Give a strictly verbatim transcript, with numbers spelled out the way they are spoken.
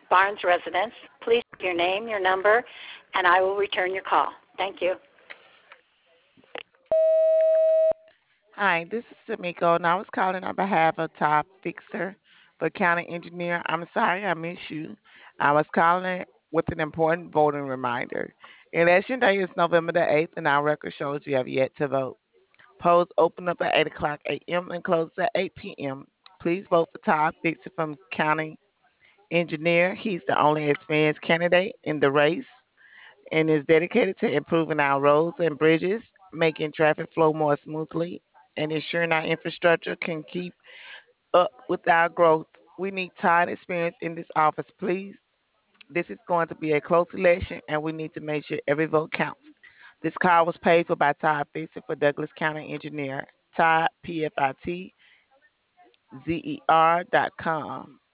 Barnes residence. Please give your name, your number, and I will return your call. Thank you. Hi, this is Tamiko, and I was calling on behalf of Top Fixer for County Engineer. I'm sorry I missed you. I was calling with an important voting reminder. Election day is November the eighth, and our record shows you have yet to vote. Polls open up at eight o'clock a m and close at eight p m. Please vote for Todd Fixer from County Engineer. He's the only experienced candidate in the race and is dedicated to improving our roads and bridges, making traffic flow more smoothly, and ensuring our infrastructure can keep up with our growth. We need Todd experience in this office, please. This is going to be a close election, and we need to make sure every vote counts. This call was paid for by Todd Fixer for Douglas County Engineer. Todd, P F I T Z E R dot com.